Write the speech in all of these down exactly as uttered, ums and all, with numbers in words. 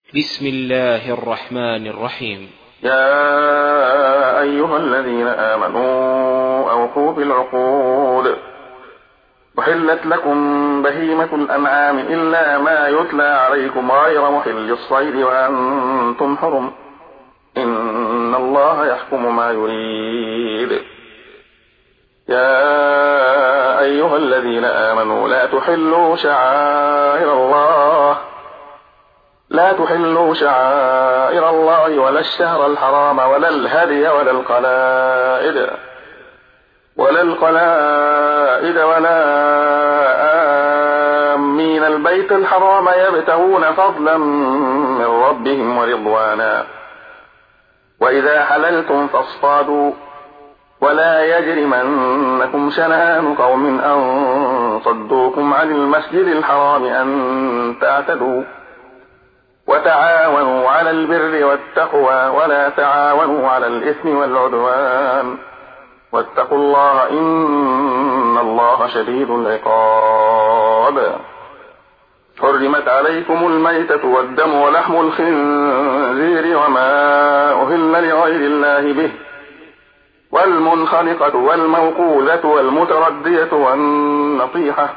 بسم الله الرحمن الرحيم. يا أيها الذين آمنوا أوفوا بالعقود أحلت لكم بهيمة الأنعام إلا ما يتلى عليكم غير محل الصيد وأنتم حرم إن الله يحكم ما يريد. يا أيها الذين آمنوا لا تحلوا شعائر الله لا تحلوا شعائر الله ولا الشهر الحرام ولا الهدي ولا القلائد ولا القلائد ولا آمين البيت الحرام يبتغون فضلا من ربهم ورضوانا وإذا حللتم فاصطادوا ولا يجرمنكم شنآن قوم أن صدوكم عن المسجد الحرام أن تعتدوا وتعاونوا على البر والتقوى ولا تعاونوا على الإثم والعدوان واتقوا الله إن الله شديد العقاب. حرمت عليكم الميتة والدم ولحم الخنزير وما أهل لغير الله به والمنخنقة والموقوذة والمتردية والنطيحة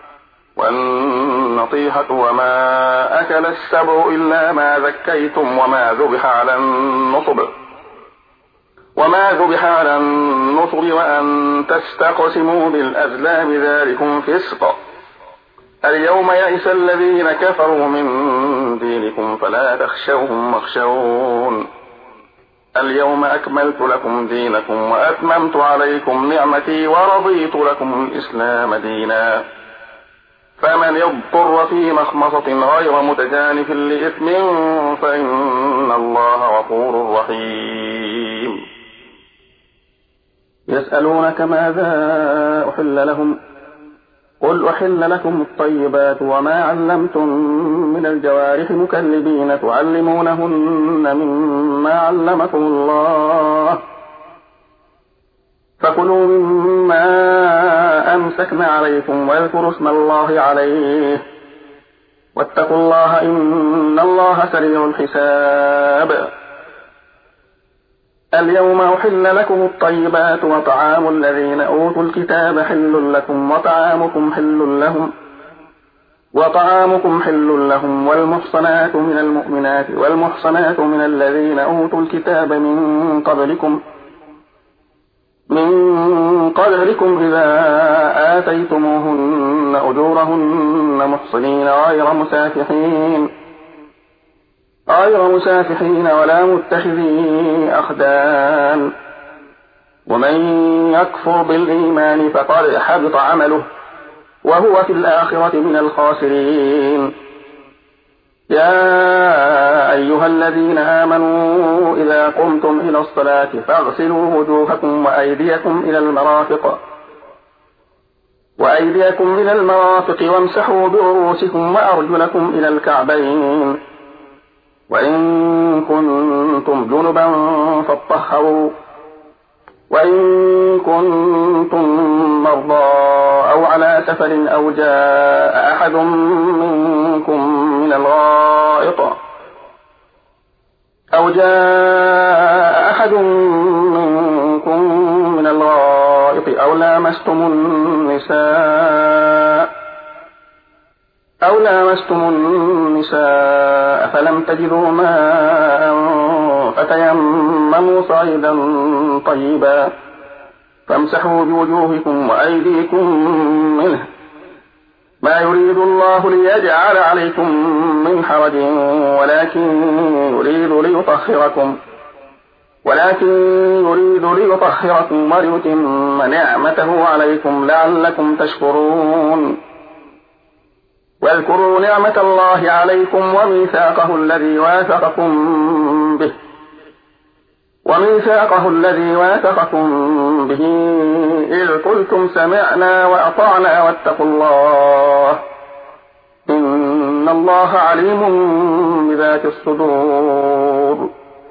والنطيحة وما أكل السبع إلا ما ذكيتم وما ذبح على النصب وما ذبح على النصب وأن تستقسموا بالأزلام ذلكم فسق. اليوم يئس الذين كفروا من دينكم فلا تخشوهم واخشون اليوم أكملت لكم دينكم وأتممت عليكم نعمتي ورضيت لكم الإسلام دينا فمن يضطر في مخمصة غير متجانف لإثم فإن الله غفور رحيم. يسألونك ماذا أحل لهم قل أحل لكم الطيبات وما علمتم من الجوارح مكلبين تعلمونهن مما علمكم الله فكلوا مما أمسكن عليكم واذكروا اسم الله عليه واتقوا الله إن الله سريع الحساب. اليوم أحل لكم الطيبات وطعام الذين أوتوا الكتاب حل لكم وطعامكم حل لهم وطعامكم حل لهم والمحصنات من المؤمنات والمحصنات من الذين أوتوا الكتاب من قبلكم من قبلكم إذا آتيتموهن أجورهن محصنين غير مسافحين غير مسافحين ولا متخذي أخدان ومن يكفر بالإيمان فقد حبط عمله وهو في الآخرة من الخاسرين. يا أيها الذين آمنوا إذا قمتم إلى الصلاة فاغسلوا وجوهكم وأيديكم إلى المرافق وأيديكم إلى المرافق وامسحوا برؤوسكم وأرجلكم إلى الكعبين وإن كنتم جنبا فاطهروا وإن كنتم مرضى أو على سفر أو جاء أحد منكم من الغائط أو جاء أحد منكم من الغائط أو لامستم النساء أو لامستم النساء فلم تجدوا ماء فتيمموا صعيدا طيبا فامسحوا بوجوهكم وأيديكم منه ما يريد الله ليجعل عليكم من حرج ولكن يريد ليطهركم ولكن يريد ليطهركم وليتم نعمته عليكم لعلكم تشكرون. واذكروا نعمة الله عليكم وميثاقه الذي واثقكم به وميثاقه الذي واثقكم به إذ قلتم سمعنا وأطعنا واتقوا الله إن الله عليم بذات الصدور.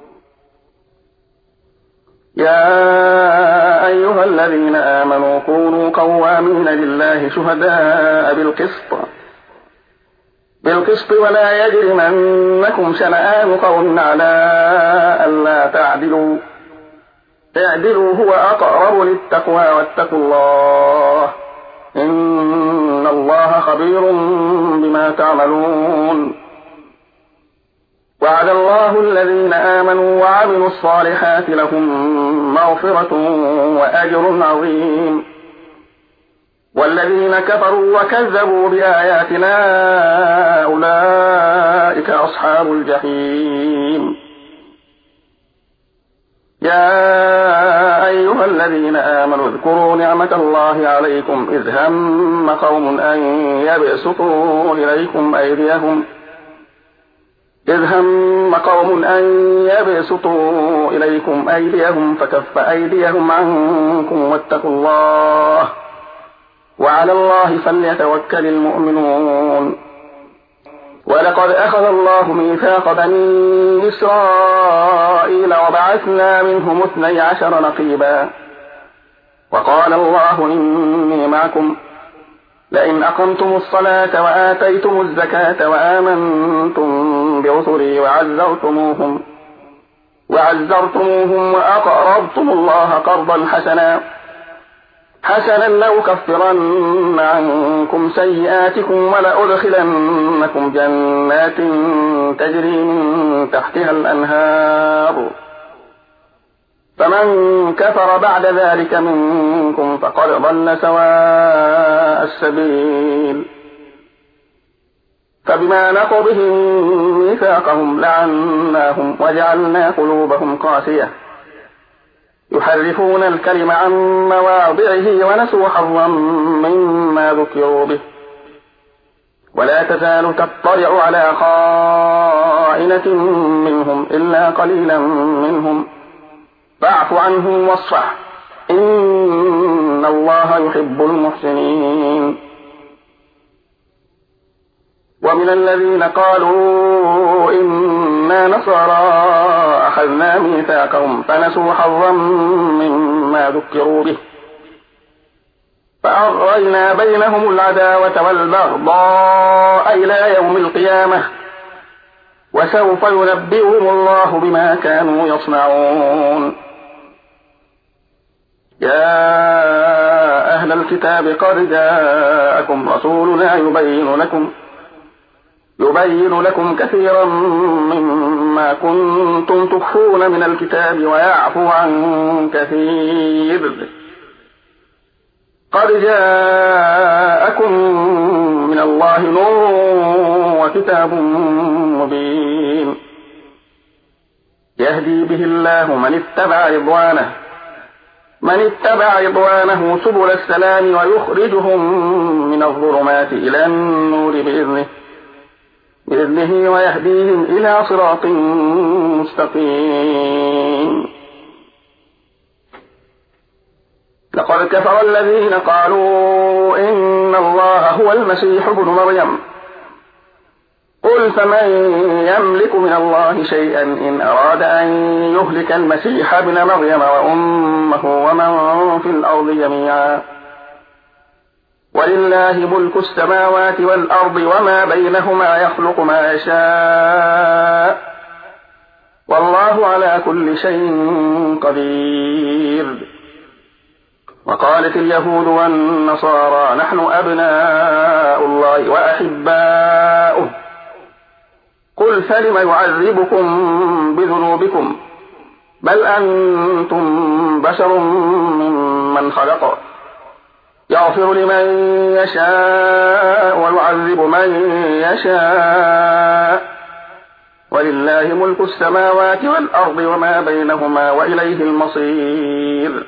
يا أيها الذين آمنوا كونوا قوامين لله شهداء بالقسط بالقسط ولا يجرمنكم شنآن قوم على ألا تعدلوا اعدلوا هو أقرب للتقوى واتقوا الله إن الله خبير بما تعملون. وعد الله الذين آمنوا وعملوا الصالحات لهم مغفرة وأجر عظيم. والذين كفروا وكذبوا بآياتنا أولئك أصحاب الجحيم. يا أيها الذين آمنوا اذكروا نعمة الله عليكم إذ هم قوم أن يبسطوا إليكم أيديهم إذ هم قوم أن يبسطوا إليكم أيديهم فكف أيديهم عنكم واتقوا الله وعلى الله فليتوكل المؤمنون. ولقد أخذ الله ميثاق بني إسرائيل وبعثنا منهم اثني عشر نقيبا وقال الله إني معكم لئن أقمتم الصلاة وآتيتم الزكاة وآمنتم برسلي وعزرتموهم وعزرتموهم وأقرضتم الله قرضا حسنا حسنا لأكفرن عنكم سيئاتكم ولأدخلنكم جنات تجري من تحتها الأنهار فمن كفر بعد ذلك منكم فقد ضل سواء السبيل. فبما نقضهم ميثاقهم لعناهم وجعلنا قلوبهم قاسية يحرفون الكلم عن مواضعه ونسوا حظا مما ذكروا به ولا تزال تطلع على خائنة منهم إلا قليلا منهم فاعف عنهم واصفح إن الله يحب المحسنين. ومن الذين قالوا إنا نصارى أخذنا ميثاقهم فنسوا حظا مما ذكروا به فأغرينا بينهم العداوة والبغضاء إلى يوم القيامة وسوف ينبئهم الله بما كانوا يصنعون. يا أهل الكتاب قد جاءكم رسولنا يبين لكم يبين لكم كثيرا مما كنتم تخفون من الكتاب ويعفو عن كثير قد جاءكم من الله نور وكتاب مبين يهدي به الله من اتبع رضوانه من اتبع رضوانه سبل السلام ويخرجهم من الظلمات إلى النور بإذنه بإذنه ويهديهم إلى صراط مستقيم. لقد كفر الذين قالوا إن الله هو المسيح ابن مريم قل فمن يملك من الله شيئا إن أراد أن يهلك المسيح ابن مريم وأمه ومن في الأرض جميعا ولله ملك السماوات والأرض وما بينهما يخلق ما يشاء والله على كل شيء قدير. وقالت اليهود والنصارى نحن أبناء الله وأحباؤه قل فلم يعذبكم بذنوبكم بل أنتم بشر ممن خلق يغفر لمن يشاء ويعذب من يشاء ولله ملك السماوات والأرض وما بينهما وإليه المصير.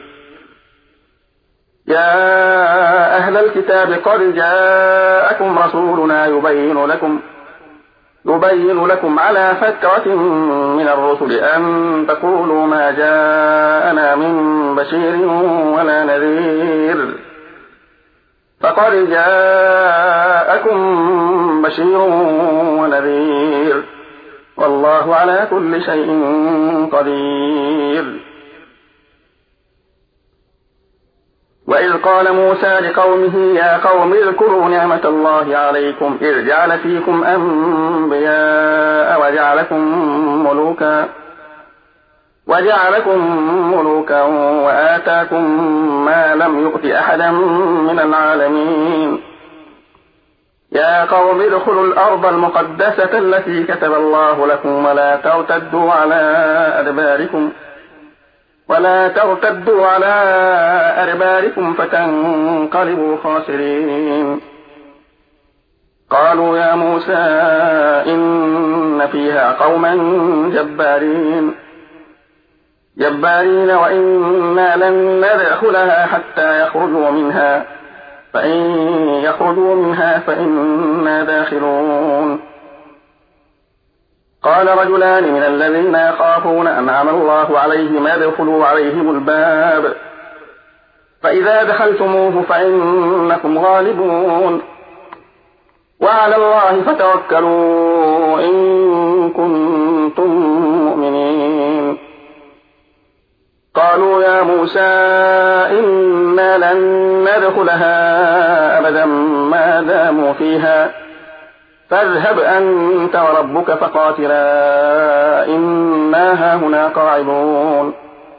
يا أهل الكتاب قد جاءكم رسولنا يبين لكم يبين لكم على فترة من الرسل أن تقولوا ما جاءنا من بشير ولا نذير فقد جاءكم بشير ونذير والله على كل شيء قدير. وإذ قال موسى لقومه يا قوم اذكروا نعمة الله عليكم إذ جعل فيكم أنبياء وجعلكم ملوكا وجعلكم ملوكا وآتاكم ما لم يؤت أحدا من العالمين يا قوم ادخلوا الأرض المقدسة التي كتب الله لكم ولا ترتدوا على أدباركم ولا ترتدوا على أدباركم فتنقلبوا خاسرين قالوا يا موسى إن فيها قوما جبارين جبارين وإنا لن ندخلها حتى يخرجوا منها فإن يخرجوا منها فإنا داخلون قال رجلان من الذين يخافون أنعم الله عليهم ادخلوا عليهم الباب فإذا دخلتموه فإنكم غالبون وعلى الله فتوكلوا إن كنتم مؤمنين قالوا يا موسى إنا لن ندخلها أبدا ما داموا فيها فاذهب أنت وربك فقاتلا إنا هاهنا قاعدون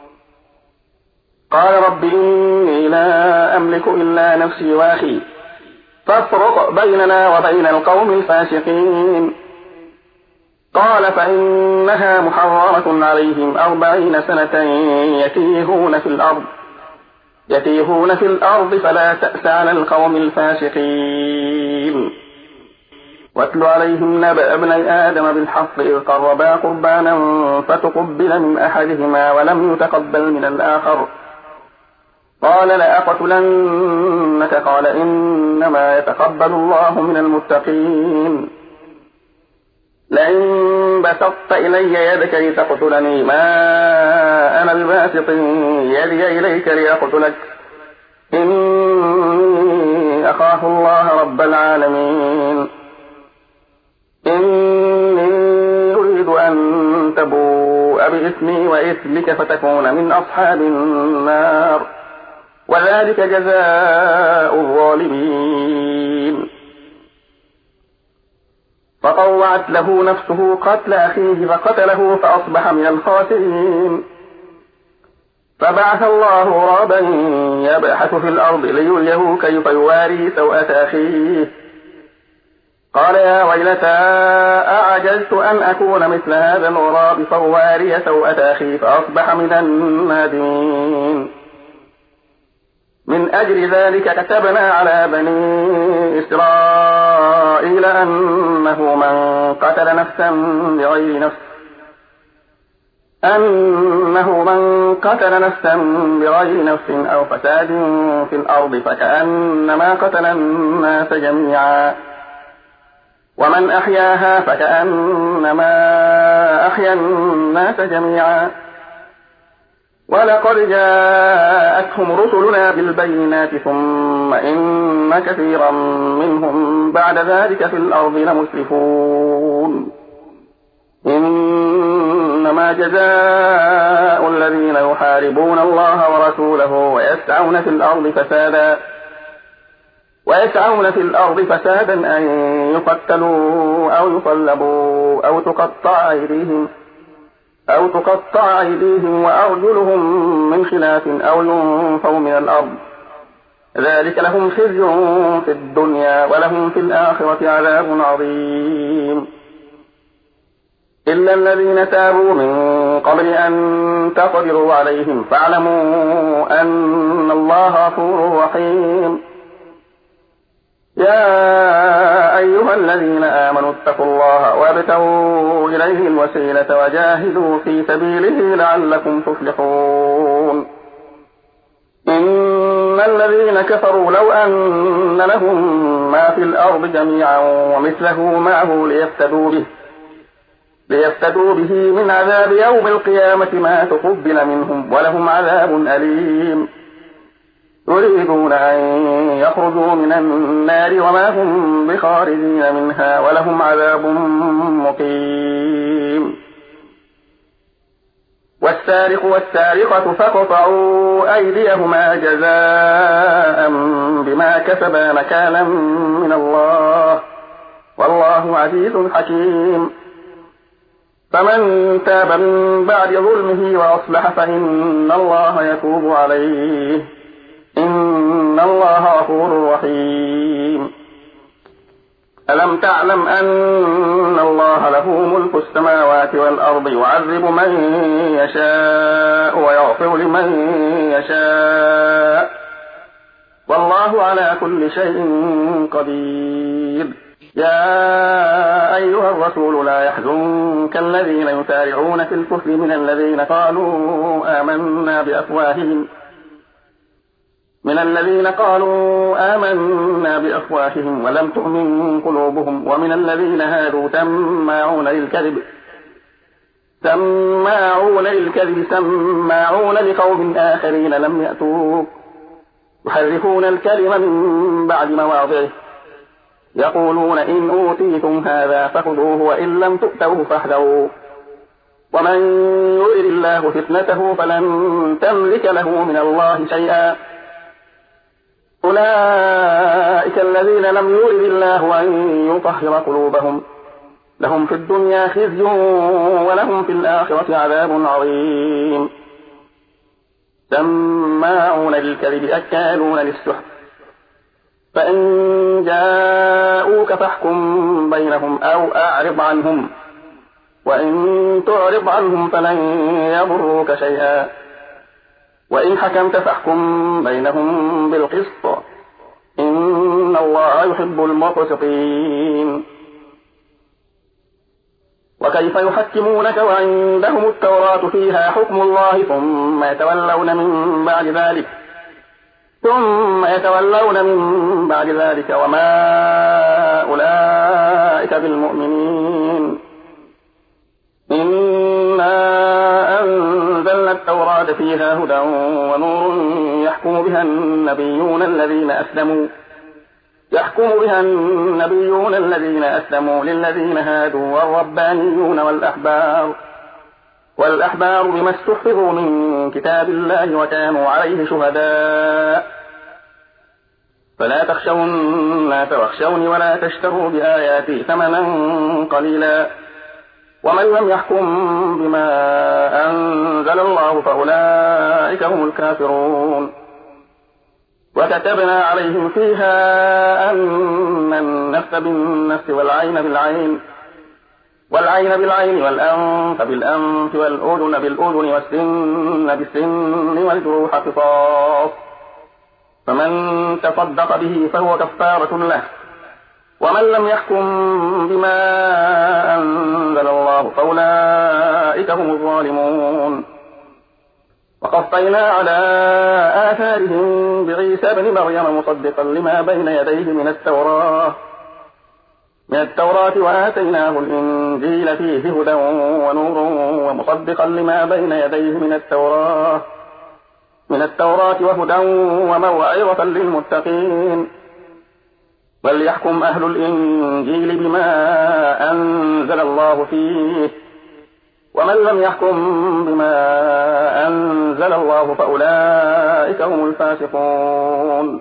قال رب إني لا أملك إلا نفسي وأخي فافرق بيننا وبين القوم الفاسقين قال فإنها محرمة عليهم أربعين سنة يتيهون في الأرض يتيهون في الأرض فلا تأس على القوم الفاسقين واتل عليهم نبأ ابني آدم بالحق إذ قربا قربانا فتقبل من أحدهما ولم يتقبل من الآخر قال لأقتلنك قال إنما يتقبل الله من المتقين لئن بسطت إلي يدك لتقتلني ما أنا بباسط يدي إليك لأقتلك إني أخاف الله رب العالمين إني أريد أن تبوء بإثمي وإثمك فتكون من أصحاب النار وذلك جزاء الظالمين فطوعت له نفسه قتل أخيه فقتله فأصبح من الخاسرين فبعث الله غرابا يبحث في الأرض ليريه كيف يواري سوءة أخيه قال يا ويلتى أعجزت أن أكون مثل هذا الغراب فواري سوءة أخي فأصبح من النادمين من أجل ذلك كتبنا على بني إسرائيل أنه من قتل نفسا بغير نفس أنه من قتل نفسا بغير نفس أو فساد في الأرض فكأنما قتل الناس جميعا ومن أحياها فكأنما أحيا الناس جميعا ولقد جاءتهم رسلنا بالبينات ثم إن كثيرا منهم بعد ذلك في الأرض لمسرفون إنما جزاء الذين يحاربون الله ورسوله ويسعون في الأرض فسادا ويسعون في الأرض فسادا أن يقتلوا أو يصلبوا أو تقطع أيديهم أو تقطع أيديهم وأرجلهم من خلاف أو ينفوا من الأرض ذلك لهم خزي في الدنيا ولهم في الآخرة عذاب عظيم إلا الذين تابوا من قبل أن تقدروا عليهم فاعلموا أن الله غفور رحيم يا أيها الذين آمنوا اتقوا الله وابتغوا إليه الوسيلة وجاهدوا في سبيله لعلكم تفلحون إن الذين كفروا لو أن لهم ما في الأرض جميعا ومثله معه ليفتدوا به ليفتدوا به من عذاب يوم القيامة ما تقبل منهم ولهم عذاب أليم يريدون أن يخرجوا من النار وما هم بخارجين منها ولهم عذاب مقيم والسارق والسارقة فاقطعوا أيديهما جزاء بما كسبا نكالا من الله والله عزيز حكيم. فمن تاب من بعد ظلمه وأصلح فإن الله يتوب عليه إن الله غفور رحيم. ألم تعلم أن الله له ملك السماوات والأرض يعذب من يشاء ويغفر لمن يشاء والله على كل شيء قدير. يا أيها الرسول لا يحزنك الذين يسارعون في الكفر من الذين قالوا آمنا بأفواههم من الذين قالوا آمنا بأفواههم ولم تؤمن قلوبهم ومن الذين هادوا سماعون للكذب سماعون للكذب سماعون لقوم آخرين لم يأتوك يحرفون الكلم من بعد مواضعه يقولون إن أوتيتم هذا فخذوه وإن لم تؤتوه فاحذروا ومن يرد الله فتنته فلن تملك له من الله شيئا أولئك الذين لم يرد الله أن يطهر قلوبهم لهم في الدنيا خزي ولهم في الآخرة عذاب عظيم. سماعون للكذب أكالون للسحت فإن جاءوك فاحكم بينهم أو أعرض عنهم وإن تعرض عنهم فلن يضروك شيئا وإن حكمت فاحكم بينهم بالقسط إن الله يحب المقسطين. وكيف يحكمونك وعندهم التوراة فيها حكم الله ثم يتولون من بعد ذلك ثم يتولون من بعد ذلك وما أولئك بالمؤمنين. إنا أنزلنا التوراة فيها هدى ونور يحكم بها النبيون الذين أسلموا يحكم بها النبيون الذين أسلموا للذين هادوا والربانيون والأحبار والأحبار بما استحفظوا من كتاب الله وكانوا عليه شهداء فلا تخشوا الناس واخشوني ولا تشتروا بآياتي ثمنا قليلا ومن لم يحكم بما أنزل الله فأولئك هم الكافرون. وكتبنا عليهم فيها أن النفس بالنفس والعين بالعين والعين بالعين والأنف بالأنف والأذن بالأذن والسن بالسن والجروح قصاص فمن تصدق به فهو كفارة له ومن لم يحكم بما أنزل الله فأولئك هم الظالمون. وقفينا على آثارهم بعيسى بن مريم مصدقا لما بين يديه من التوراة من التوراة وآتيناه الإنجيل فيه هدى ونور ومصدقا لما بين يديه من التوراة من التوراة وهدى وموعظة للمتقين. وليحكم أهل الإنجيل بما أنزل الله فيه ومن لم يحكم بما أنزل الله فأولئك هم الفاسقون.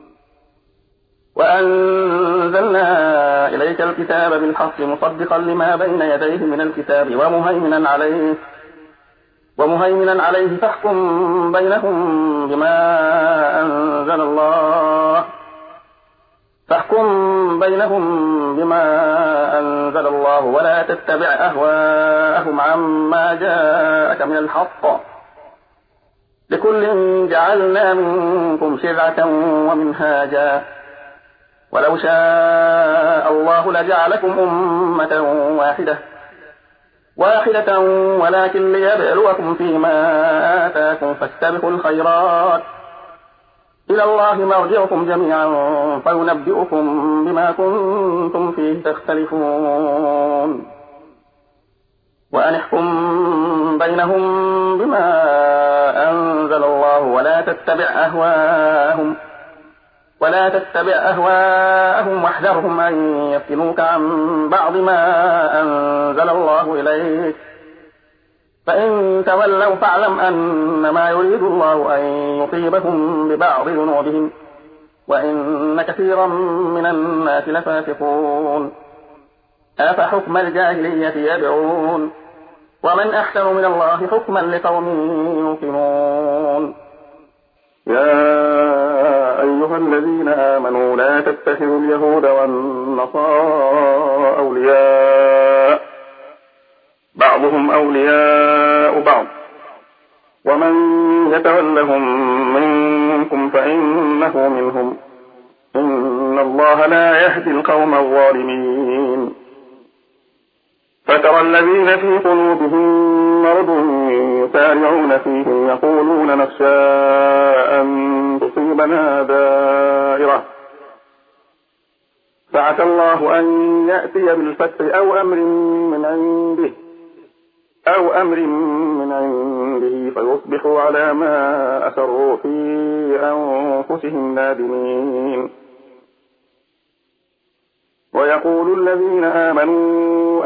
وأنزلنا إليك الكتاب بالحق مصدقا لما بين يديه من الكتاب ومهيمنا عليه ومهيمنا عليه فاحكم بينهم بما أنزل الله فاحكم بينهم بما أنزل الله ولا تتبع أهواءهم عما جاءك من الحق لكل جعلنا منكم شرعة ومنهاجا ولو شاء الله لجعلكم أمة واحدة واحدة ولكن ليبلوكم فيما آتاكم فاستبقوا الخيرات إلى الله مرجعكم جميعا فينبئكم بما كنتم فيه تختلفون. وأن احكم بينهم بما أنزل الله ولا تتبع أهواءهم ولا تتبع أهواءهم واحذرهم أن يفتنوك عن بعض ما أنزل الله إليك فإن تولوا فاعلم أنما يريد الله أن يصيبهم ببعض ذنوبهم وإن كثيرا من الناس لفاسقون. أفحكم الجاهلية يبغون ومن أحسن من الله حكما لقوم يوقنون. يا أيها الذين آمنوا لا تتخذوا اليهود والنصارى أولياء بعضهم أولياء بعض ومن يتولهم منكم فإنه منهم إن الله لا يهدي القوم الظالمين. فترى الذين في قلوبهم مرض يسارعون فيهم يقولون نخشى أن تصيبنا دائرة فعسى الله أن يأتي بالفتح أو أمر من عنده أو أمر من عنده فيصبحوا على ما أسروا في أنفسهم نادمين. ويقول الذين آمنوا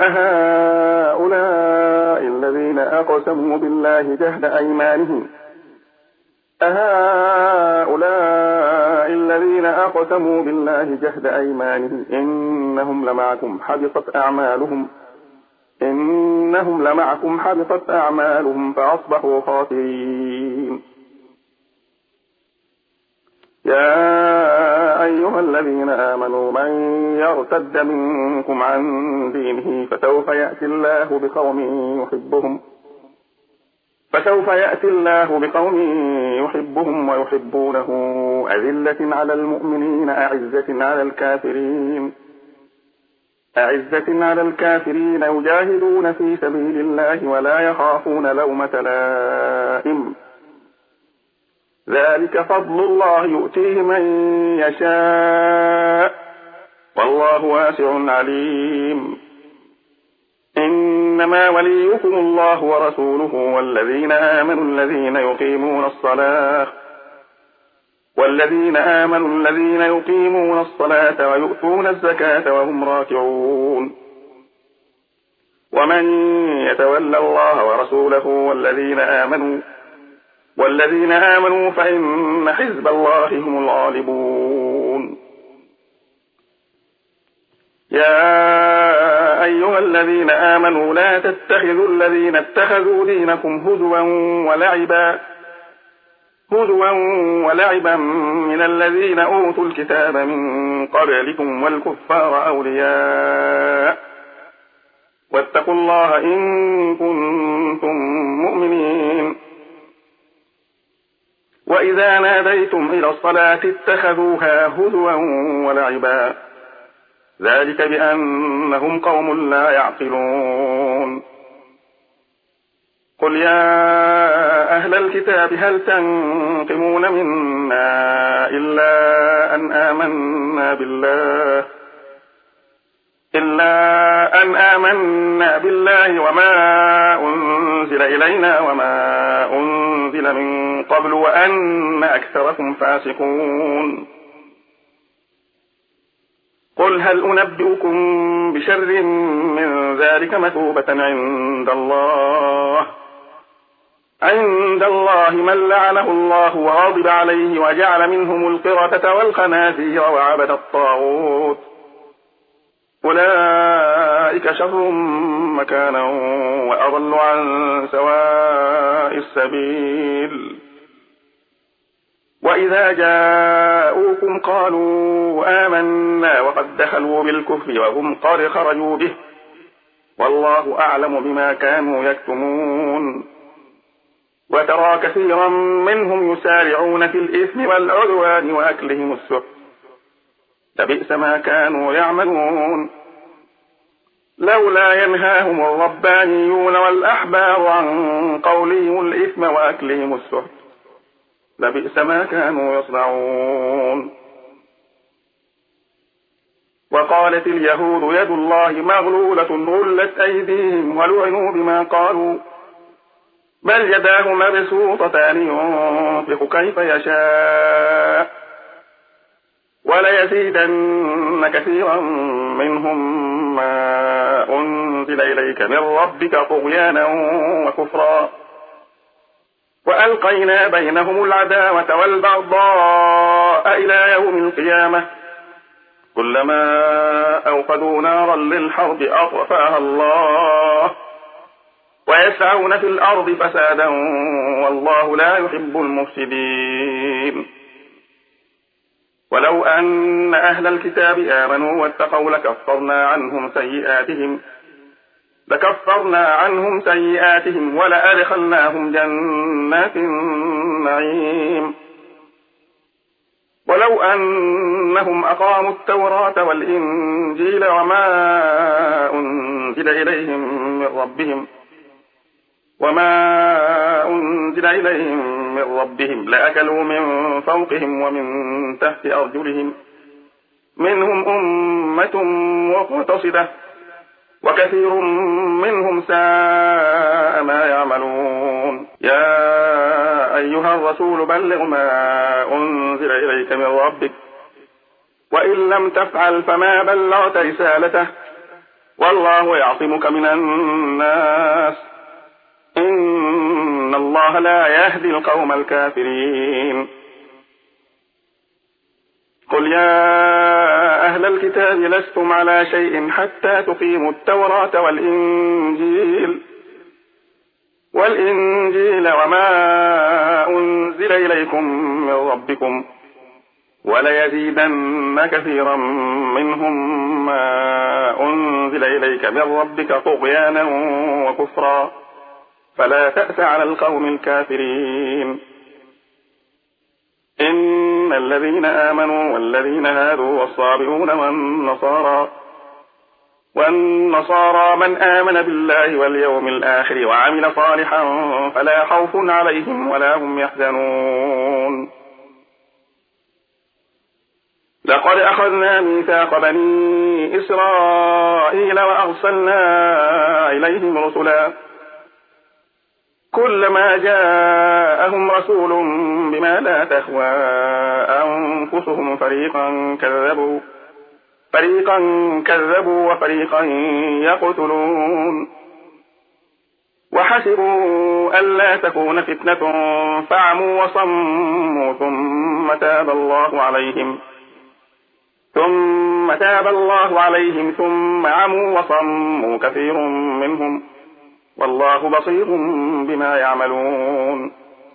أهؤلاء الذين أقسموا بالله جهد أيمانهم أهؤلاء الذين أقسموا بالله جهد أيمانهم إنهم لمعكم حبطت أعمالهم إنهم لمعكم حبطت أعمالهم فأصبحوا خاسرين. يا أيها الذين آمنوا من يرتد منكم عن دينه فسوف يأتي الله بقوم يحبهم فسوف يأتي الله بقوم يحبهم ويحبونه أذلة على المؤمنين أعزة على الكافرين أعزة على الكافرين يجاهدون في سبيل الله ولا يخافون لومة لائم ذلك فضل الله يؤتيه من يشاء والله واسع عليم. إنما وليكم الله ورسوله والذين آمنوا الذين يقيمون الصلاة والذين آمنوا الذين يقيمون الصلاة ويؤتون الزكاة وهم راكعون. ومن يتولى الله ورسوله والذين آمنوا والذين آمنوا فإن حزب الله هم الغالبون. يا أيها الذين آمنوا لا تتخذوا الذين اتخذوا دينكم هزوا ولعبا هزوا ولعبا من الذين أوتوا الكتاب من قبلكم والكفار أولياء واتقوا الله إن كنتم مؤمنين. وإذا ناديتم إلى الصلاة اتخذوها هزوا ولعبا ذلك بأنهم قوم لا يعقلون. قل يا أهل الكتاب هل تنقمون منا إلا أن آمنا بالله إلا أن آمنا بالله وما أنزل إلينا وما أنزل من قبل وأن أكثركم فاسقون. قل هل أنبئكم بشر من ذلك مثوبة عند الله عند الله من لعنه الله وغضب عليه وجعل منهم القردة والخنازير وعبد الطاغوت أولئك شر مكانا وأضل عن سواء السبيل. وإذا جاءوكم قالوا آمنا وقد دخلوا بالكفر وهم قد خرجوا به والله أعلم بما كانوا يكتمون. وترى كثيرا منهم يسارعون في الإثم والعدوان وأكلهم السحت لبئس ما كانوا يعملون. لولا ينهاهم الربانيون والأحبار عن قولهم الإثم وأكلهم السحت لبئس ما كانوا يصنعون. وقالت اليهود يد الله مغلولة غلت أيديهم ولعنوا بما قالوا بل يداه مبسوطتان ينفق كيف يشاء وليزيدن كثيرا منهم ما أنزل إليك من ربك طغيانا وكفرا وألقينا بينهم العداوة والبغضاء إلى يوم القيامة كلما أوقدوا نارا للحرب أطفأها الله ويسعون في الأرض فسادا والله لا يحب المفسدين ولو أن أهل الكتاب آمنوا واتقوا لكفرنا عنهم سيئاتهم لكفرنا عنهم سيئاتهم ولأدخلناهم جنات النعيم ولو أنهم أقاموا التوراة والإنجيل وما أنزل إليهم من ربهم وما أنزل إليهم من ربهم لأكلوا من فوقهم ومن تحت أرجلهم منهم أمة مقتصدة وكثير منهم ساء ما يعملون يا أيها الرسول بلغ ما أنزل إليك من ربك وإن لم تفعل فما بلغت رسالته والله يعصمك من الناس إن الله لا يهدي القوم الكافرين قل يا أهل الكتاب لستم على شيء حتى تقيموا التوراة والإنجيل والإنجيل وما أنزل إليكم من ربكم وليزيدن كثيرا منهم ما أنزل إليك من ربك طغيانا وكفرا فلا تأس على القوم الكافرين إن الذين آمنوا والذين هادوا والصابئون والنصارى والنصارى من آمن بالله واليوم الآخر وعمل صالحا فلا خوف عليهم ولا هم يحزنون لقد أخذنا ميثاق بني إسرائيل وأرسلنا إليهم رسلا كلما جاءهم رسول بما لا تهوى أنفسهم فريقا كذبوا فريقا كذبوا وفريقا يقتلون وحسبوا ألا تكون فتنة فعموا وصموا ثم تاب الله عليهم ثم تاب الله عليهم ثم عموا وصموا كثير منهم والله بصير بما يعملون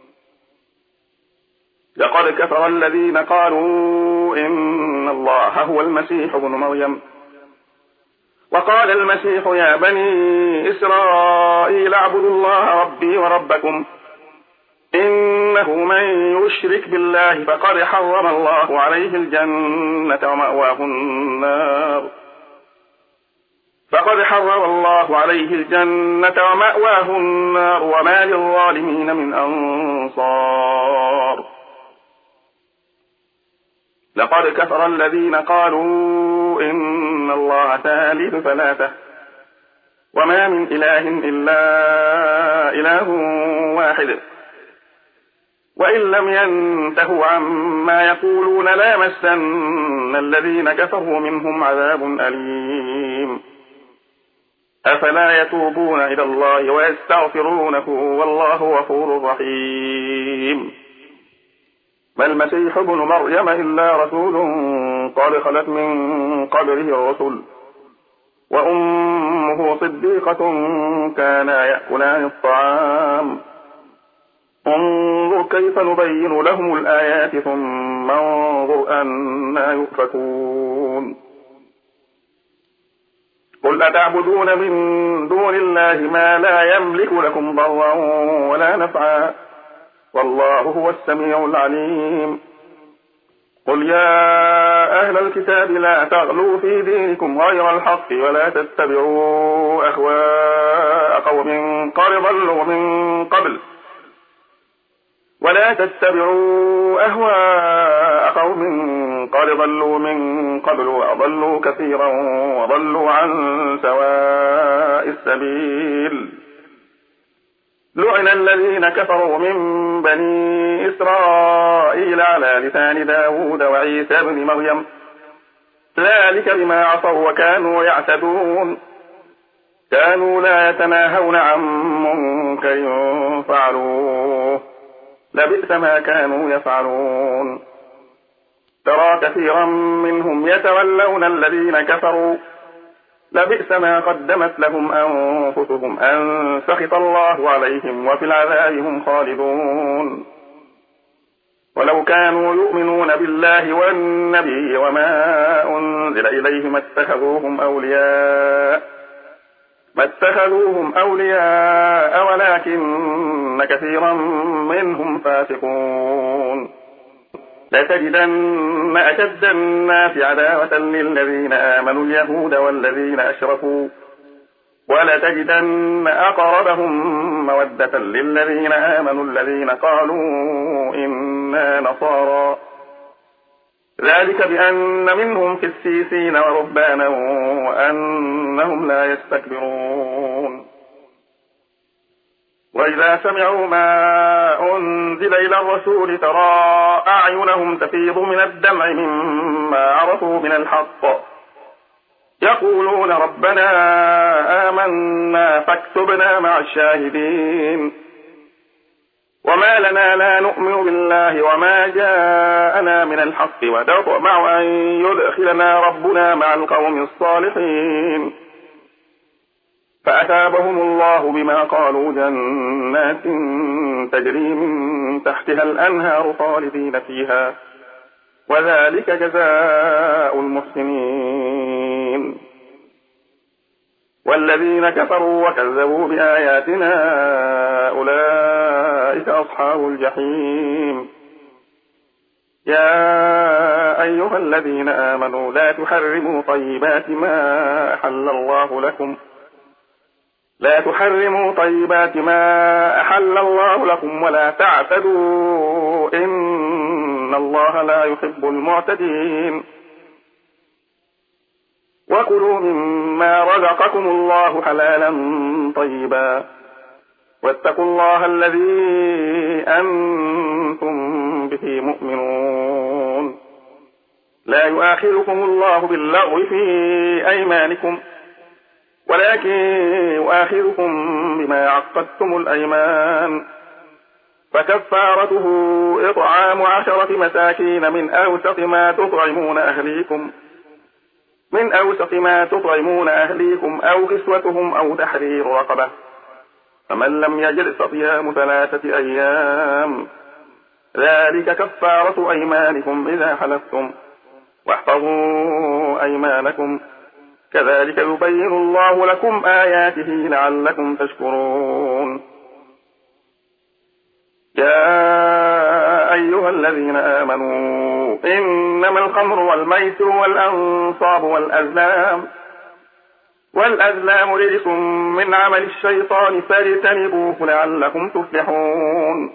لقد كفر الذين قالوا إن الله هو المسيح ابن مريم وقال المسيح يا بني إسرائيل اعبدوا الله ربي وربكم إنه من يشرك بالله فقد حرم الله عليه الجنة ومأواه النار فقد حرم الله عليه الجنة ومأواه النار وما للظالمين من أنصار لقد كفر الذين قالوا إن الله ثالث ثلاثة وما من إله إلا إله واحد وإن لم ينتهوا عما يقولون لامسن الذين كفروا منهم عذاب أليم أفلا يتوبون إلى الله ويستغفرونه والله غفور رحيم ما المسيح ابن مريم إلا رسول قد خلت من قبله الرسل وأمه صديقة كانا يأكلان الطعام انظر كيف نبين لهم الآيات ثم انظر أنا يؤفكون قل أتعبدون من دون الله ما لا يملك لكم ضرا ولا نفعا والله هو السميع العليم قل يا أهل الكتاب لا تغلوا في دينكم غير الحق ولا تتبعوا أهواء قوم قد ضلوا من قبل ولا تتبعوا أهواء قوم قد ضلوا من قبل وأضلوا كثيرا وضلوا عن سواء السبيل لعن الذين كفروا من بني إسرائيل على لسان داود وعيسى بن مريم ذلك بما عصوا وكانوا يعتدون كانوا لا يتناهون عن منكر فعلوه لبئس ما كانوا يفعلون ترى كثيرا منهم يتولون الذين كفروا لبئس ما قدمت لهم أنفسهم أن سخط الله عليهم وفي العذاب هم خالدون ولو كانوا يؤمنون بالله والنبي وما أنزل إليه ما اتخذوهم أولياء ما اتخذوهم أولياء ولكن كثيرا منهم فاسقون لتجدن أشد الناس عداوة للذين آمنوا اليهود والذين أشركوا ولتجدن أقربهم مودة للذين آمنوا الذين قالوا إنا نصارى ذلك بأن منهم قسيسين ورهبانا وأنهم لا يستكبرون وإذا سمعوا ما أنزل إلى الرسول ترى أعينهم تفيض من الدمع مما عرفوا من الحق يقولون ربنا آمنا فاكتبنا مع الشاهدين وما لنا لا نؤمن بالله وما جاءنا من الحق ونطمع أن يدخلنا ربنا مع القوم الصالحين فأثابهم الله بما قالوا جنات تجري من تحتها الأنهار خالدين فيها وذلك جزاء المحسنين والذين كفروا وكذبوا بآياتنا أولئك أصحاب الجحيم يا أيها الذين آمنوا لا تحرموا طيبات ما أحل الله لكم لا تحرموا طيبات ما أحل الله لكم ولا تعتدوا إن الله لا يحب المعتدين وكلوا مما رزقكم الله حلالا طيبا واتقوا الله الذي أنتم به مؤمنون لا يؤاخذكم الله باللغو في أيمانكم ولكن يؤاخذكم بما عقدتم الأيمان فكفارته إطعام عشرة مساكين من أوسط ما تطعمون أهليكم من أوسط ما تطعمون أهليكم أو كسوتهم أو تحرير رقبة فمن لم يجد فصيام ثلاثة أيام ذلك كفارة أيمانكم إذا حلفتم واحفظوا أيمانكم كذلك يبين الله لكم آياته لعلكم تشكرون يا أيها الذين آمنوا إنما الخمر والميسر والأنصاب والأزلام والأزلام رجس من عمل الشيطان فاجتنبوه لعلكم تفلحون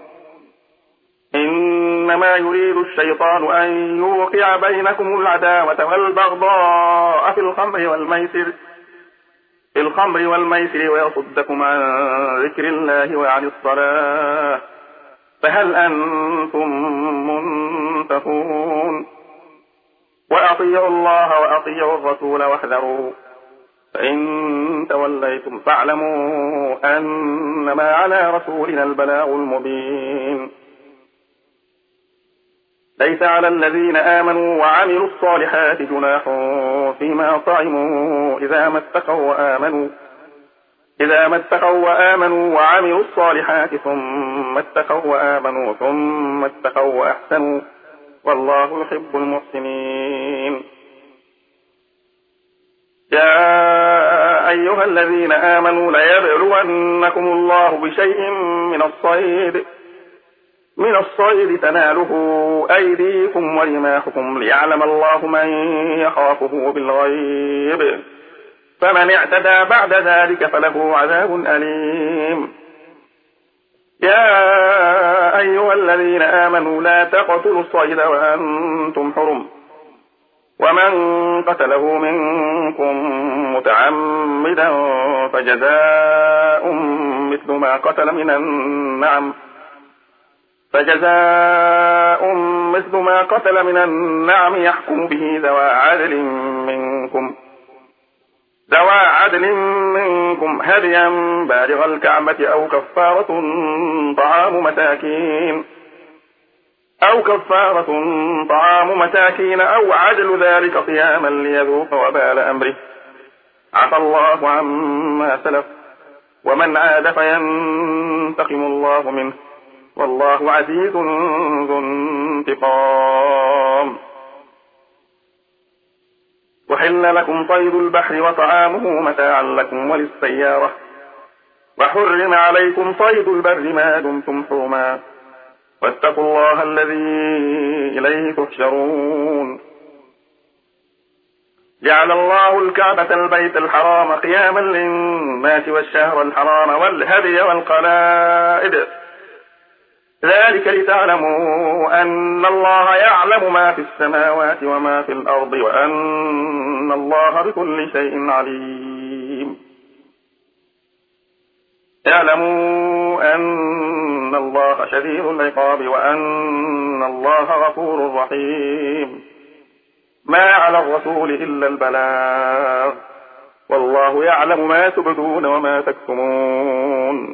إنما يريد الشيطان أن يوقع بينكم العداوة والبغضاء في الخمر والميسر في الخمر والميسر ويصدكم عن ذكر الله وعن الصلاة فهل أنتم منتهون وأطيعوا الله وأطيعوا الرسول واحذروا فإن توليتم فاعلموا أنما على رسولنا البلاغ المبين ليس على الذين آمنوا وعملوا الصالحات جناح فيما طعموا إذا ما اتقوا وآمنوا إذا ما اتقوا وآمنوا وعملوا الصالحات ثم اتقوا وآمنوا ثم اتقوا وأحسنوا والله يحب المحسنين يا أيها الذين آمنوا ليبلونكم الله بشيء من الصيد من الصيد تناله أيديكم ورماحكم ليعلم الله من يخافه بالغيب فمن اعتدى بعد ذلك فله عذاب أليم يا أيها الذين آمنوا لا تقتلوا الصيد وأنتم حرم ومن قتله منكم متعمدا فجزاء مثل ما قتل من النعم فجزاء مثل ما قتل من النعم يحكم به ذوى عدل منكم ذوى عدل منكم هديا بالغ الكعبة أو كفارة طعام مساكين أو كفارة طعام مساكين أو عدل ذلك صياما ليذوق وبال أمره عفى الله عما سلف ومن عاد فينتقم الله منه والله عزيز ذو انتقام. وحل لكم صيد البحر وطعامه متاعا لكم وللسيارة وحرم عليكم صيد البر ما دمتم حرما واتقوا الله الذي إليه تحشرون. جعل الله الكعبة البيت الحرام قياما للناس والشهر الحرام والهدي والقلائد ذلك لتعلموا أن الله يعلم ما في السماوات وما في الأرض وأن الله بكل شيء عليم. اعلموا أن الله شديد العقاب وأن الله غفور رحيم. ما على الرسول إلا البلاغ والله يعلم ما تبدون وما تكتمون.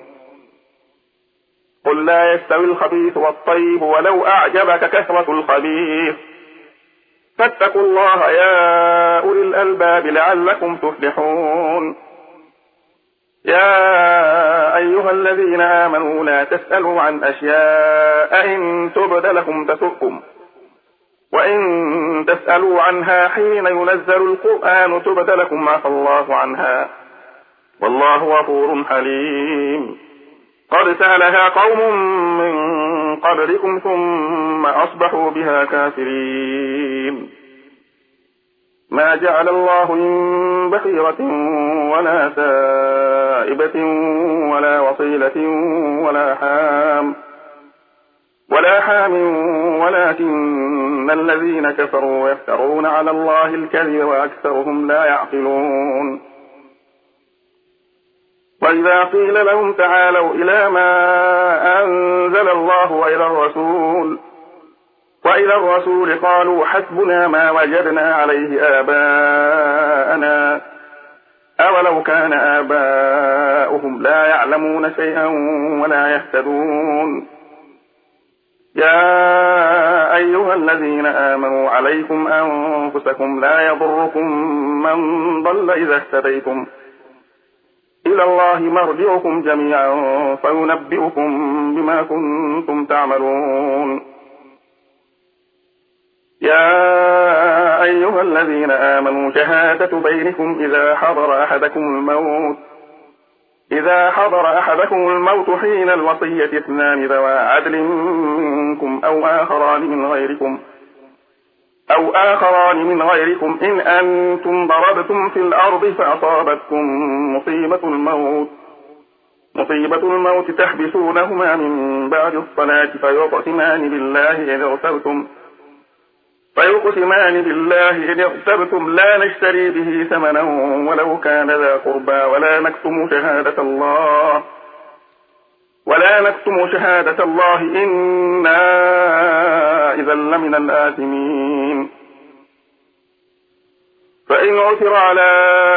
قل لا يستوي الخبيث والطيب ولو أعجبك كثرة الخبيث فاتقوا الله يا أولي الألباب لعلكم تفلحون. يا أيها الذين آمنوا لا تسألوا عن أشياء إن تبد لكم تسؤكم وإن تسألوا عنها حين ينزل القرآن تبد لكم عفى الله عنها والله غفور حليم. قد سألها قوم من قبلكم ثم أصبحوا بها كافرين. ما جعل الله من بحيرة ولا سائبة ولا وصيلة ولا حام ولا حام ولكن الذين كفروا يفترون على الله الكذب وأكثرهم لا يعقلون. وإذا قيل لهم تعالوا إلى ما أنزل الله وإلى الرسول وإلى الرسول قالوا حسبنا ما وجدنا عليه آباءنا أولو كان آباؤهم لا يعلمون شيئا ولا يهتدون. يا أيها الذين آمنوا عليكم أنفسكم لا يضركم من ضل إذا اهتديتم إلى الله مرجعكم جميعا فينبئكم بما كنتم تعملون. يا أيها الذين آمنوا شهادة بينكم إذا حضر أحدكم الموت إذا حضر أحدكم الموت حين الوصية اثنان ذوى عدل منكم أو آخران من غيركم أو آخران من غيركم إن أنتم ضربتم في الأرض فأصابتكم مصيبة الموت مصيبة الموت تحبسونهما من بعد الصلاة فيقسمان بالله إن ارتبتم فيقسمان بالله إن ارتبتم لا نشتري به ثمنا ولو كان ذا قربى ولا نكتم شهادة الله ولا نكتم شهادة الله إنا إذا لمن الآثمين. فإن عثر على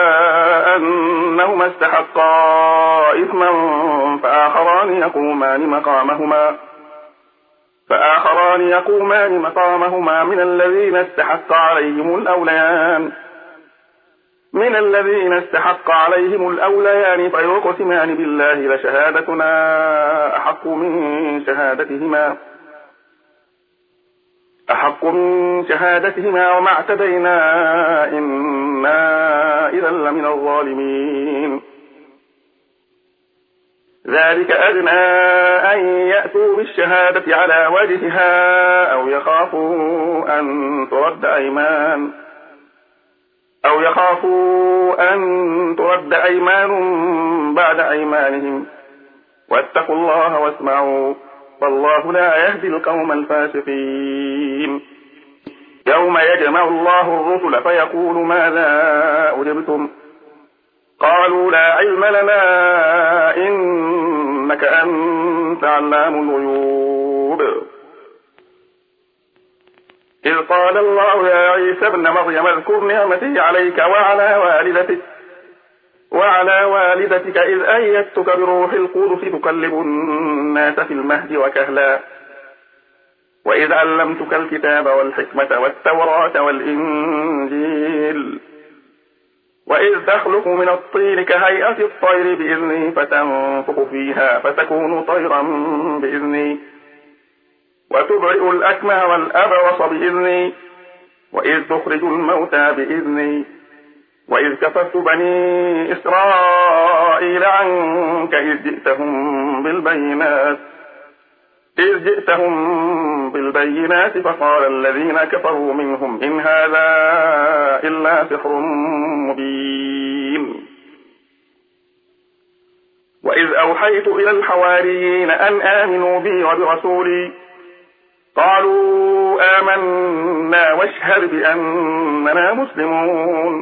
أنهما استحقا إثما فآخران يقومان مقامهما فآخران يقومان مقامهما من الذين استحق عليهم الأوليان من الذين استحق عليهم الأوليان فيقسمان بالله لشهادتنا أحق من شهادتهما أحق من شهادتهما وما اعتدينا إنا إذا لمن الظالمين. ذلك أدنى أن يأتوا بالشهادة على وجهها أو يخافوا أن ترد أيمان أو يخافوا أن ترد أيمان بعد أيمانهم واتقوا الله واسمعوا والله لا يهدي القوم الفاسقين. يوم يجمع الله الرسل فيقول ماذا أجبتم قالوا لا علم لنا إنك أنت علام الغيوب. إذ قال الله يا عيسى ابن مريم اذكر نعمتي عليك وعلى والدتك وعلى والدتك إذ أيدتك بروح القدس تكلم الناس في المهد وكهلا وإذ علمتك الكتاب والحكمة والتوراة والإنجيل وإذ تخلق من الطين كهيئة الطير بإذني فتنفخ فيها فتكون طيرا بإذني وتبرئ الأكمه والأبرص بإذني وإذ تخرج الموتى بإذني وإذ كففت بني إسرائيل عنك إذ جئتهم بالبينات إذ جئتهم بالبينات فقال الذين كفروا منهم إن هذا إلا سحر مبين وإذ أوحيت إلى الحواريين أن آمنوا بي وبرسولي قالوا آمنا واشهد بأننا مسلمون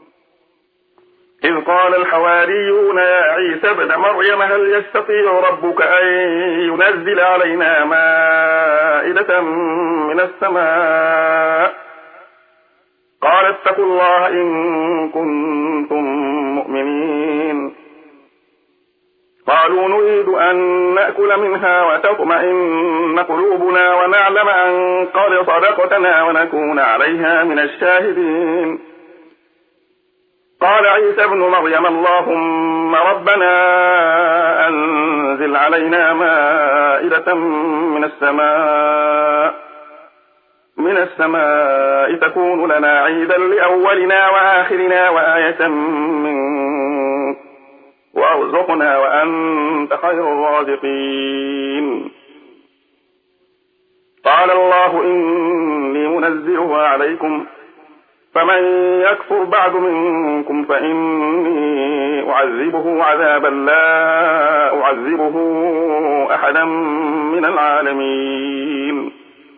إذ قال الحواريون يا عيسى ابن مريم هل يستطيع ربك أن ينزل علينا مائدة من السماء قال اتقوا الله إن كنتم مؤمنين قالوا نريد أن نأكل منها وتطمئن قلوبنا ونعلم أن قد صدقتنا ونكون عليها من الشاهدين قال عيسى ابن مريم اللهم ربنا أنزل علينا مائدة من السماء من السماء تكون لنا عيدا لأولنا وآخرنا وآية منك وارزقنا وأنت خير الرازقين قال الله إني منزلها عليكم فمن يكفر بعد منكم فإني أعذبه عذابا لا أعذبه أحدا من العالمين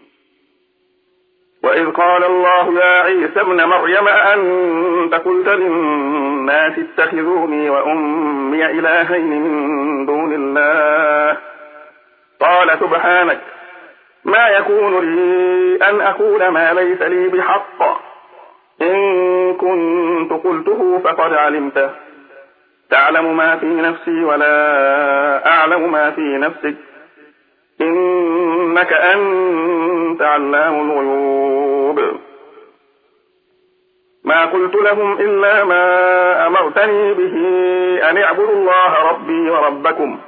وإذ قال الله يا عيسى ابن مريم أأنت قلت للناس اتخذوني وأمي إلهين من دون الله قال سبحانك ما يكون لي أن أقول ما ليس لي بحق إن كنت قلته فقد علمته تعلم ما في نفسي ولا أعلم ما في نفسك إنك أنت علام الغيوب ما قلت لهم إلا ما أمرتني به أن اعبدوا الله ربي وربكم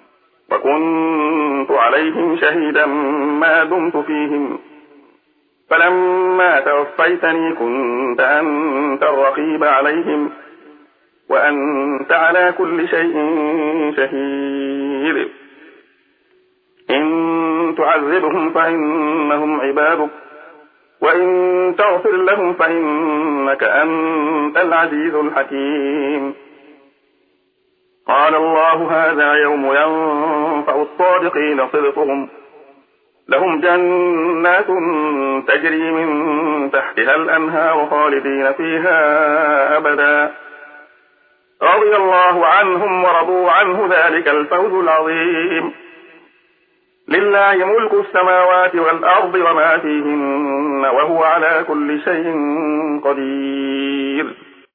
وكنت عليهم شهيدا ما دمت فيهم فلما توفيتني كنت أنت الرقيب عليهم وأنت على كل شيء شهيد إن تعذبهم فإنهم عبادك وإن تغفر لهم فإنك أنت العزيز الحكيم قال الله هذا يوم ينفع الصادقين صدقهم لهم جنات تجري من تحتها الأنهار خالدين فيها أبدا رضي الله عنهم ورضوا عنه ذلك الفوز العظيم لله ملك السماوات والأرض وما فيهن وهو على كل شيء قدير